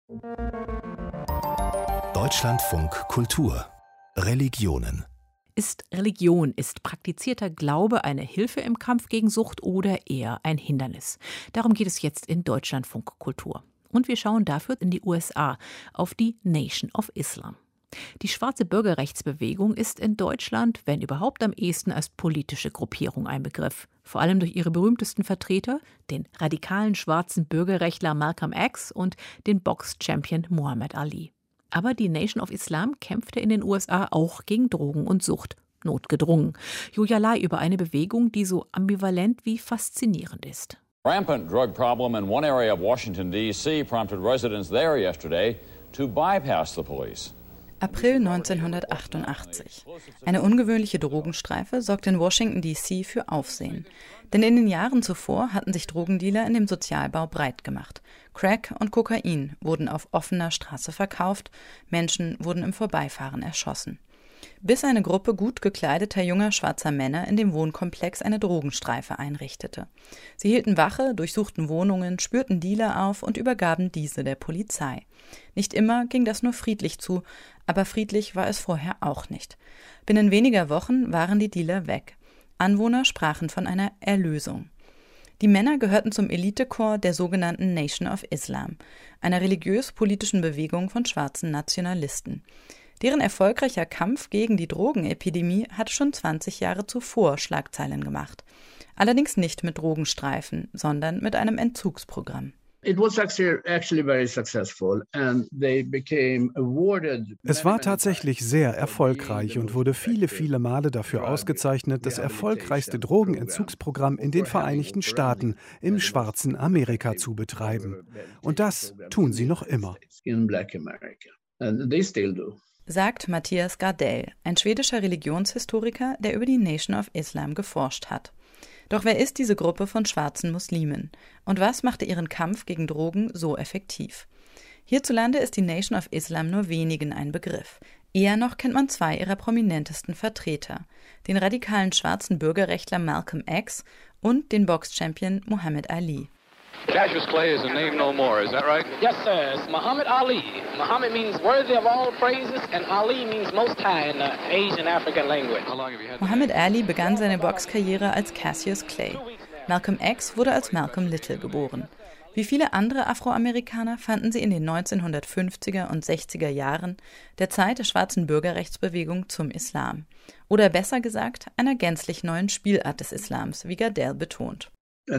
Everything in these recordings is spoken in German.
Deutschlandfunk Kultur Religionen. Ist Religion, ist praktizierter Glaube eine Hilfe im Kampf gegen Sucht oder eher ein Hindernis? Darum geht es jetzt in Deutschlandfunk Kultur. Und wir schauen dafür in die USA, auf die Nation of Islam. Die schwarze Bürgerrechtsbewegung ist in Deutschland, wenn überhaupt am ehesten als politische Gruppierung ein Begriff. Vor allem durch ihre berühmtesten Vertreter, den radikalen schwarzen Bürgerrechtler Malcolm X und den Box-Champion Muhammad Ali. Aber die Nation of Islam kämpfte in den USA auch gegen Drogen und Sucht, notgedrungen. Julia Lai über eine Bewegung, die so ambivalent wie faszinierend ist. Rampant drug problem in one area of Washington, D.C. prompted residents there yesterday to bypass the police. April 1988. Eine ungewöhnliche Drogenstreife sorgte in Washington, D.C. für Aufsehen. Denn in den Jahren zuvor hatten sich Drogendealer in dem Sozialbau breit gemacht. Crack und Kokain wurden auf offener Straße verkauft, Menschen wurden im Vorbeifahren erschossen. Bis eine Gruppe gut gekleideter junger schwarzer Männer in dem Wohnkomplex eine Drogenstreife einrichtete. Sie hielten Wache, durchsuchten Wohnungen, spürten Dealer auf und übergaben diese der Polizei. Nicht immer ging das nur friedlich zu, aber friedlich war es vorher auch nicht. Binnen weniger Wochen waren die Dealer weg. Anwohner sprachen von einer Erlösung. Die Männer gehörten zum Elitekorps der sogenannten Nation of Islam, einer religiös-politischen Bewegung von schwarzen Nationalisten. Deren erfolgreicher Kampf gegen die Drogenepidemie hatte schon 20 Jahre zuvor Schlagzeilen gemacht. Allerdings nicht mit Drogenstreifen, sondern mit einem Entzugsprogramm. Es war tatsächlich sehr erfolgreich und wurde viele Male dafür ausgezeichnet, das erfolgreichste Drogenentzugsprogramm in den Vereinigten Staaten im schwarzen Amerika zu betreiben. Und das tun sie noch immer. Sagt Matthias Gardell, ein schwedischer Religionshistoriker, der über die Nation of Islam geforscht hat. Doch wer ist diese Gruppe von schwarzen Muslimen? Und was machte ihren Kampf gegen Drogen so effektiv? Hierzulande ist die Nation of Islam nur wenigen ein Begriff. Eher noch kennt man zwei ihrer prominentesten Vertreter, den radikalen schwarzen Bürgerrechtler Malcolm X und den Box-Champion Muhammad Ali. Cassius Clay is a name no more, is that right? Yes, sir. It's Muhammad Ali. Muhammad means worthy of all praises and Ali means most high in the Asian African language. Muhammad Ali begann seine Boxkarriere als Cassius Clay. Malcolm X wurde als Malcolm Little geboren. Wie viele andere Afroamerikaner fanden sie in den 1950er und 60er Jahren, der Zeit der schwarzen Bürgerrechtsbewegung, zum Islam. Oder besser gesagt, einer gänzlich neuen Spielart des Islams, wie Gardell betont.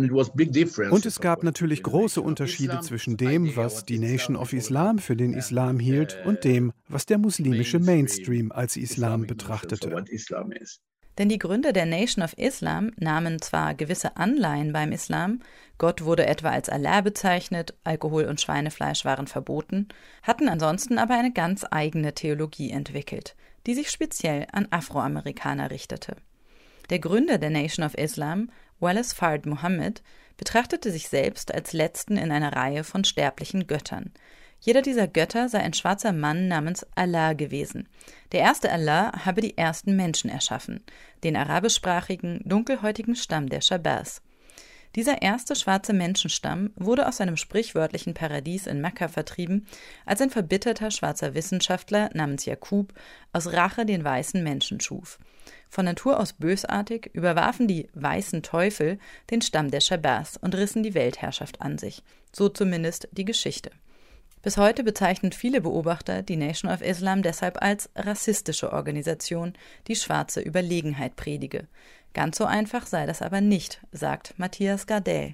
Und es gab natürlich große Unterschiede zwischen dem, was die Nation of Islam für den Islam hielt, und dem, was der muslimische Mainstream als Islam betrachtete. Denn die Gründer der Nation of Islam nahmen zwar gewisse Anleihen beim Islam, Gott wurde etwa als Allah bezeichnet, Alkohol und Schweinefleisch waren verboten, hatten ansonsten aber eine ganz eigene Theologie entwickelt, die sich speziell an Afroamerikaner richtete. Der Gründer der Nation of Islam, Wallace Fard Muhammad, betrachtete sich selbst als letzten in einer Reihe von sterblichen Göttern. Jeder dieser Götter sei ein schwarzer Mann namens Allah gewesen. Der erste Allah habe die ersten Menschen erschaffen, den arabischsprachigen, dunkelhäutigen Stamm der Shabazz. Dieser erste schwarze Menschenstamm wurde aus seinem sprichwörtlichen Paradies in Mekka vertrieben, als ein verbitterter schwarzer Wissenschaftler namens Jakub aus Rache den weißen Menschen schuf. Von Natur aus bösartig überwarfen die weißen Teufel den Stamm der Shabazz und rissen die Weltherrschaft an sich. So zumindest die Geschichte. Bis heute bezeichnen viele Beobachter die Nation of Islam deshalb als rassistische Organisation, die schwarze Überlegenheit predige. Ganz so einfach sei das aber nicht, sagt Matthias Gardell.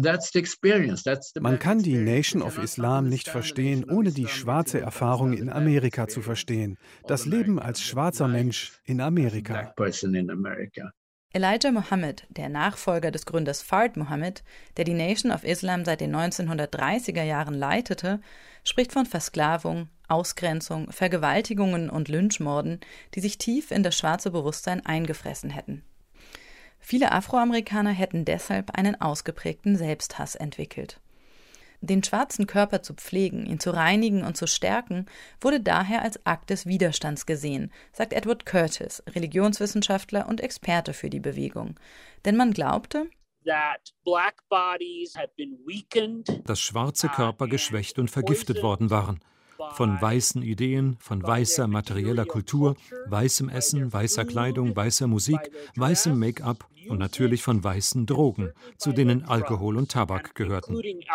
Man kann die Nation of Islam nicht verstehen, ohne die schwarze Erfahrung in Amerika zu verstehen. Das Leben als schwarzer Mensch in Amerika. Elijah Muhammad, der Nachfolger des Gründers Fard Muhammad, der die Nation of Islam seit den 1930er Jahren leitete, spricht von Versklavung, Ausgrenzung, Vergewaltigungen und Lynchmorden, die sich tief in das schwarze Bewusstsein eingefressen hätten. Viele Afroamerikaner hätten deshalb einen ausgeprägten Selbsthass entwickelt. Den schwarzen Körper zu pflegen, ihn zu reinigen und zu stärken, wurde daher als Akt des Widerstands gesehen, sagt Edward Curtis, Religionswissenschaftler und Experte für die Bewegung. Denn man glaubte, dass schwarze Körper geschwächt und vergiftet worden waren. Von weißen Ideen, von weißer materieller Kultur, weißem Essen, weißer Kleidung, weißer Musik, weißem Make-up und natürlich von weißen Drogen, zu denen Alkohol und Tabak gehörten.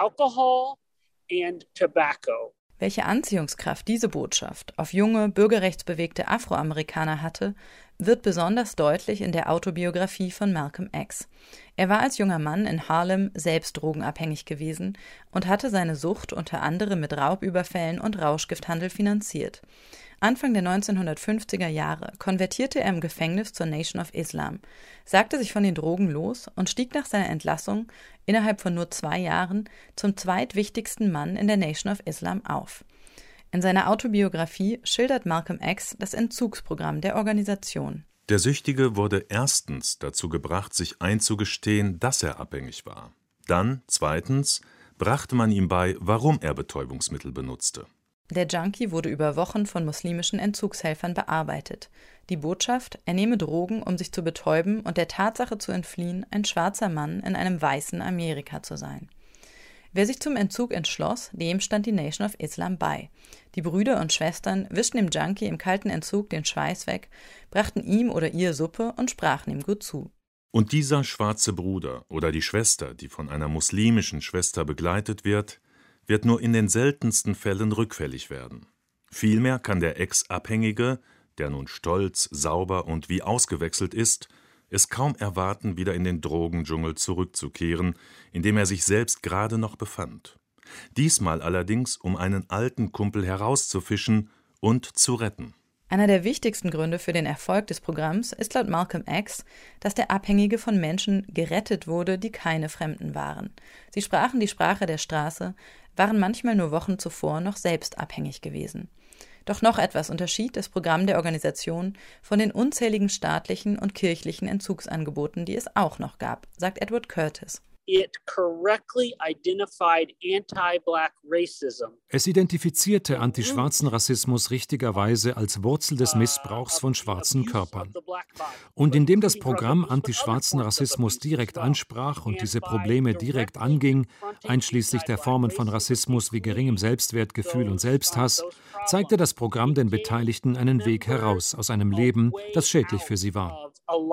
Welche Anziehungskraft diese Botschaft auf junge, bürgerrechtsbewegte Afroamerikaner hatte, wird besonders deutlich in der Autobiografie von Malcolm X. Er war als junger Mann in Harlem selbst drogenabhängig gewesen und hatte seine Sucht unter anderem mit Raubüberfällen und Rauschgifthandel finanziert. Anfang der 1950er Jahre konvertierte er im Gefängnis zur Nation of Islam, sagte sich von den Drogen los und stieg nach seiner Entlassung innerhalb von nur 2 Jahren zum zweitwichtigsten Mann in der Nation of Islam auf. In seiner Autobiografie schildert Malcolm X das Entzugsprogramm der Organisation. Der Süchtige wurde erstens dazu gebracht, sich einzugestehen, dass er abhängig war. Dann, zweitens, brachte man ihm bei, warum er Betäubungsmittel benutzte. Der Junkie wurde über Wochen von muslimischen Entzugshelfern bearbeitet. Die Botschaft, er nehme Drogen, um sich zu betäuben und der Tatsache zu entfliehen, ein schwarzer Mann in einem weißen Amerika zu sein. Wer sich zum Entzug entschloss, dem stand die Nation of Islam bei. Die Brüder und Schwestern wischten dem Junkie im kalten Entzug den Schweiß weg, brachten ihm oder ihr Suppe und sprachen ihm gut zu. Und dieser schwarze Bruder oder die Schwester, die von einer muslimischen Schwester begleitet wird nur in den seltensten Fällen rückfällig werden. Vielmehr kann der Ex-Abhängige, der nun stolz, sauber und wie ausgewechselt ist, es kaum erwarten, wieder in den Drogendschungel zurückzukehren, in dem er sich selbst gerade noch befand. Diesmal allerdings, um einen alten Kumpel herauszufischen und zu retten. Einer der wichtigsten Gründe für den Erfolg des Programms ist laut Malcolm X, dass der Abhängige von Menschen gerettet wurde, die keine Fremden waren. Sie sprachen die Sprache der Straße, waren manchmal nur Wochen zuvor noch selbst abhängig gewesen. Doch noch etwas unterschied das Programm der Organisation von den unzähligen staatlichen und kirchlichen Entzugsangeboten, die es auch noch gab, sagt Edward Curtis. Es identifizierte antischwarzen Rassismus richtigerweise als Wurzel des Missbrauchs von schwarzen Körpern. Und indem das Programm antischwarzen Rassismus direkt ansprach und diese Probleme direkt anging, einschließlich der Formen von Rassismus wie geringem Selbstwertgefühl und Selbsthass, zeigte das Programm den Beteiligten einen Weg heraus aus einem Leben, das schädlich für sie war.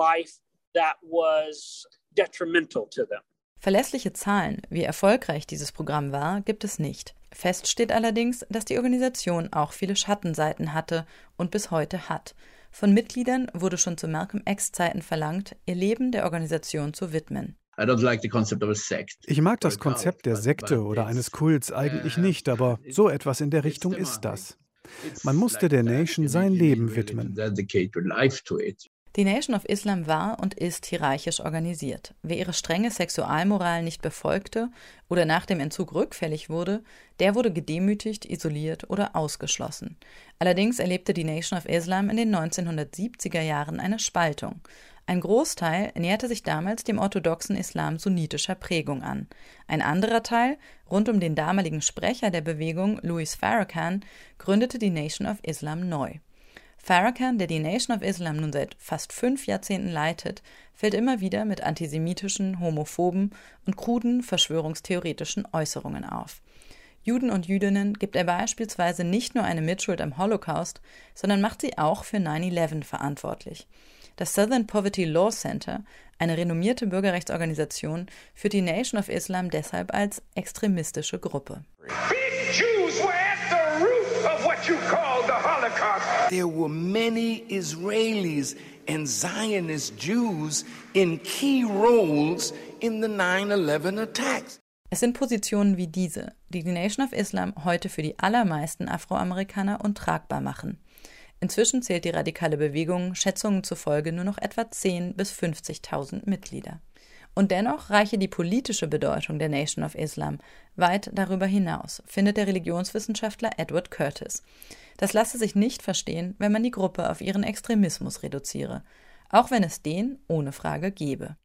Verlässliche Zahlen, wie erfolgreich dieses Programm war, gibt es nicht. Fest steht allerdings, dass die Organisation auch viele Schattenseiten hatte und bis heute hat. Von Mitgliedern wurde schon zu Malcolm X-Zeiten verlangt, ihr Leben der Organisation zu widmen. Ich mag das Konzept der Sekte oder eines Kults eigentlich nicht, aber so etwas in der Richtung ist das. Man musste der Nation sein Leben widmen. Die Nation of Islam war und ist hierarchisch organisiert. Wer ihre strenge Sexualmoral nicht befolgte oder nach dem Entzug rückfällig wurde, der wurde gedemütigt, isoliert oder ausgeschlossen. Allerdings erlebte die Nation of Islam in den 1970er Jahren eine Spaltung. Ein Großteil näherte sich damals dem orthodoxen Islam sunnitischer Prägung an. Ein anderer Teil, rund um den damaligen Sprecher der Bewegung, Louis Farrakhan, gründete die Nation of Islam neu. Farrakhan, der die Nation of Islam nun seit fast 5 Jahrzehnten leitet, fällt immer wieder mit antisemitischen, homophoben und kruden verschwörungstheoretischen Äußerungen auf. Juden und Jüdinnen gibt er beispielsweise nicht nur eine Mitschuld am Holocaust, sondern macht sie auch für 9/11 verantwortlich. Das Southern Poverty Law Center, eine renommierte Bürgerrechtsorganisation, führt die Nation of Islam deshalb als extremistische Gruppe. There were many Israelis and Zionist Jews in key roles in the 9/11 attacks. Es sind Positionen wie diese, die die Nation of Islam heute für die allermeisten Afroamerikaner untragbar machen. Inzwischen zählt die radikale Bewegung Schätzungen zufolge nur noch etwa 10.000 bis 50.000 Mitglieder. Und dennoch reiche die politische Bedeutung der Nation of Islam weit darüber hinaus, findet der Religionswissenschaftler Edward Curtis. Das lasse sich nicht verstehen, wenn man die Gruppe auf ihren Extremismus reduziere, auch wenn es den ohne Frage gebe.